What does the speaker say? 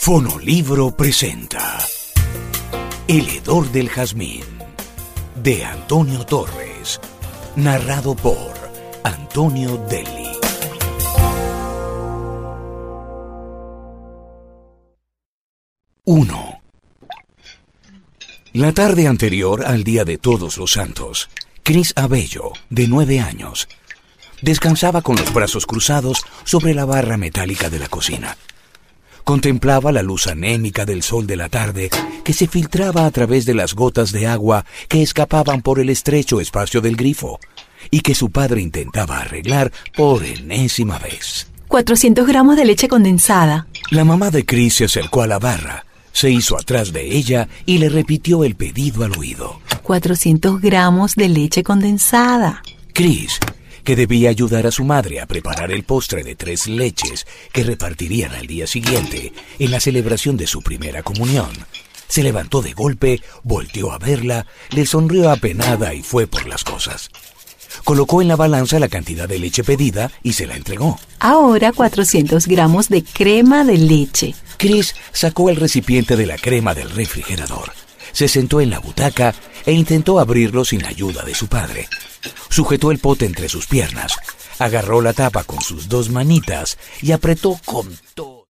Fonolibro presenta El hedor del jazmín, de Antonio Torres, narrado por Antonio Deli. Uno. La tarde anterior al Día de Todos los Santos, Chris Abello, de 9 años, descansaba con los brazos cruzados sobre la barra metálica de la cocina. Contemplaba la luz anémica del sol de la tarde que se filtraba a través de las gotas de agua que escapaban por el estrecho espacio del grifo y que su padre intentaba arreglar por enésima vez. 400 gramos de leche condensada. La mamá de Chris se acercó a la barra, se hizo atrás de ella y le repitió el pedido al oído. 400 gramos de leche condensada. Chris, que debía ayudar a su madre a preparar el postre de 3 leches que repartirían al día siguiente en la celebración de su primera comunión, se levantó de golpe, volteó a verla, le sonrió apenada y fue por las cosas. Colocó en la balanza la cantidad de leche pedida y se la entregó. Ahora 400 gramos de crema de leche. Chris sacó el recipiente de la crema del refrigerador, se sentó en la butaca e intentó abrirlo sin ayuda de su padre. Sujetó el pote entre sus piernas, agarró la tapa con sus 2 manitas y apretó con todo.